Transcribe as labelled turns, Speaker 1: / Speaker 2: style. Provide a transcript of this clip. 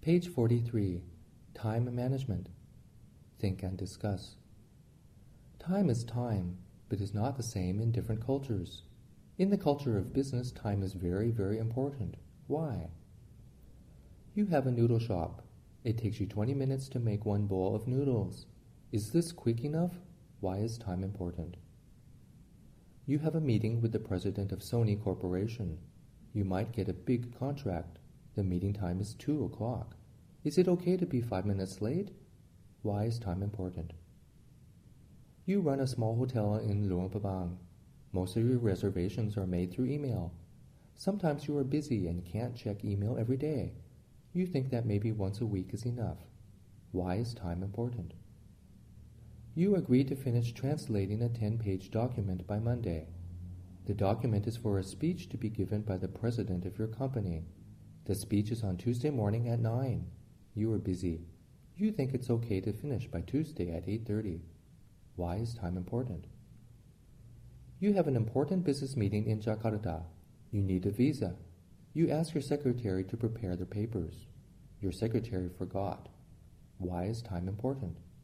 Speaker 1: Page 43. Time Management. Think and discuss. Time is time, but is not the same in different cultures. In the culture of business, time is very, very important. Why? You have a noodle shop. It takes you 20 minutes to make one bowl of noodles. Is this quick enough? Why is time important? You have a meeting with the president of Sony Corporation. You might get a big contract. The meeting time is 2 o'clock. Is it okay to be 5 minutes late? Why is time important? You run a small hotel in Luang Prabang. Most of your reservations are made through email. Sometimes you are busy and can't check email every day. You think that maybe once a week is enough. Why is time important? You agree to finish translating a 10-page document by Monday. The document is for a speech to be given by the president of your company. The speech is on Tuesday morning at 9. You are busy. You think it's okay to finish by Tuesday at 8:30. Why is time important? You have an important business meeting in Jakarta. You need a visa. You ask your secretary to prepare the papers. Your secretary forgot. Why is time important?